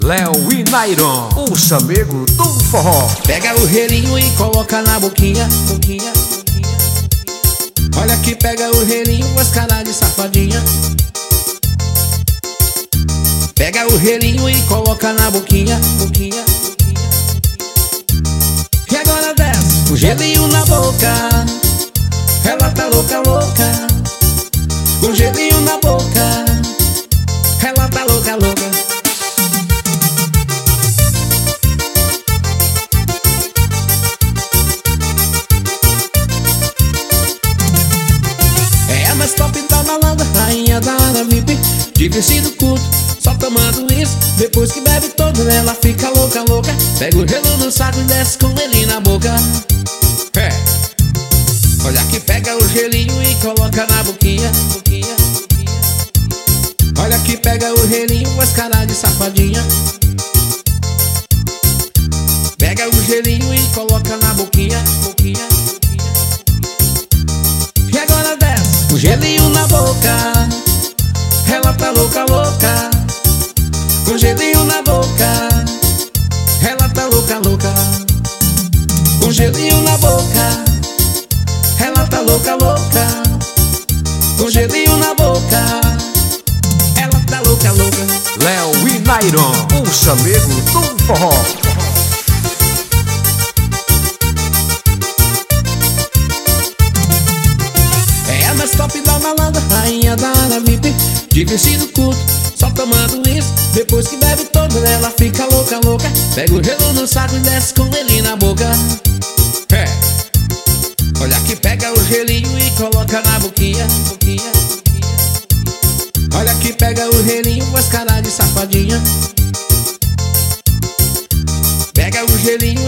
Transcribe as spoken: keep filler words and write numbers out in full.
Léo e Nairon, o chamego do forró. Pega o relinho e coloca na boquinha, boquinha, boquinha. Olha que pega o relinho, as caras de safadinha. Pega o relinho e coloca na boquinha, boquinha, boquinha. E agora desce o gelinho na boca. Ela tá louca, louca. Com gelinho na boca. Ela tá louca, louca. É a mais top da balada, rainha da área V I P, de vestido curto, só tomando isso. Depois que bebe todo, ela fica louca, louca. Pega o gelo no saco e desce com ele na boca. É. Olha que pega o gelinho e coloca na boquinha, boquinha, boquinha. Olha que pega o gelinho, as caras de safadinha. Pega o gelinho e coloca na boquinha, boquinha, boquinha. E agora desce o gelinho na boca. Ela tá louca, louca. Com gelinho na boca. Ela tá louca, louca. Com gelinho na boca. Ela tá louca, louca. Com gelinho na boca. Ela tá louca, louca. Léo e Nairon, o chamego do forró. É a mais top da balada, rainha da área V I P, de vestido curto, só tomando isso. Depois que bebe todo, ela fica louca, louca. Pega o gelo no saco e desce com ele na boca. É. Olha que pega o gelinho e coloca na boquinha, boquinha, boquinha. Olha que pega o gelinho, as caras de safadinha. Pega o gelinho